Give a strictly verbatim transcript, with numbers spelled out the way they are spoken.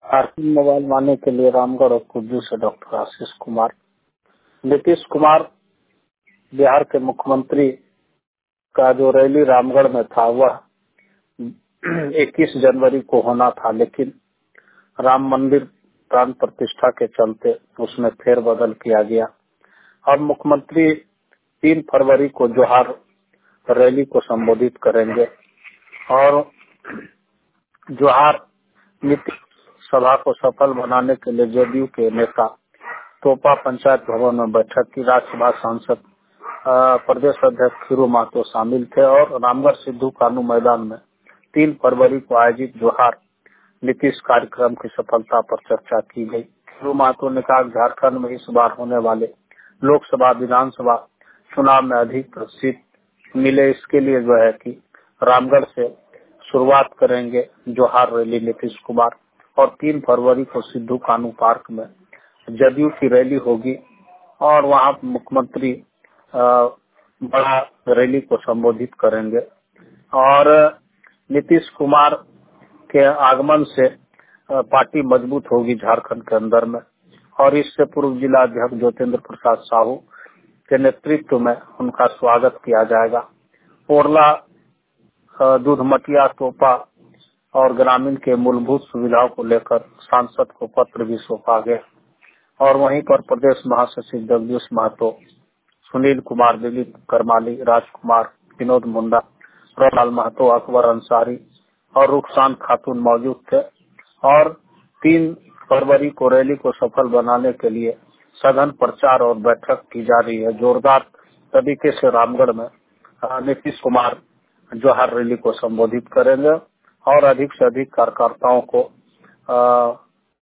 आरती mobile माने के लिए रामगढ़ और कुज्जू से डॉक्टर आशीष कुमार। नीतीश कुमार बिहार के मुख्यमंत्री का जो रैली रामगढ़ में था वह इक्कीस जनवरी को होना था, लेकिन राम मंदिर प्राण प्रतिष्ठा के चलते उसमें फेरबदल किया गया और मुख्यमंत्री तीन फरवरी को जोहार रैली को संबोधित करेंगे और जोहार नीति सभा को सफल बनाने के लिए जदयू के नेता तोपा पंचायत भवन में बैठक की। राज्यसभा सांसद प्रदेश अध्यक्ष खीरू महतो शामिल थे और रामगढ़ सिद्धू कानू मैदान में तीन फरवरी को आयोजित जोहार नीतीश कार्यक्रम की सफलता पर चर्चा की गई। खीरू महतो ने कहा झारखंड में इस बार होने वाले लोकसभा विधानसभा चुनाव में अधिक सीट मिले, इसके लिए जो है कि रामगढ़ से शुरुआत करेंगे जोहार रैली नीतीश कुमार और तीन फरवरी को सिद्धू कानू पार्क में जदयू की रैली होगी और वहां मुख्यमंत्री बड़ा रैली को संबोधित करेंगे और नीतीश कुमार के आगमन से पार्टी मजबूत होगी झारखंड के अंदर में और इससे पूर्व जिला अध्यक्ष ज्योतिंद्र प्रसाद साहू के नेतृत्व में उनका स्वागत किया जाएगा। ओरला, दूधमटिया, तोपा और ग्रामीण के मूलभूत सुविधाओं को लेकर सांसद को पत्र भी सौंपा गया और वहीं पर प्रदेश महासचिव जगदीश महतो, सुनील कुमार, दिलीप करमाली, राजकुमार, विनोद मुंडा, रोलाल महतो, अकबर अंसारी और रुखसान खातून मौजूद थे और तीन फरवरी को रैली को सफल बनाने के लिए सघन प्रचार और बैठक की जा रही है। जोरदार तरीके से रामगढ़ में नीतीश कुमार जोहार रैली को संबोधित करेंगे और अधिक से अधिक कार्यकर्ताओं को आ,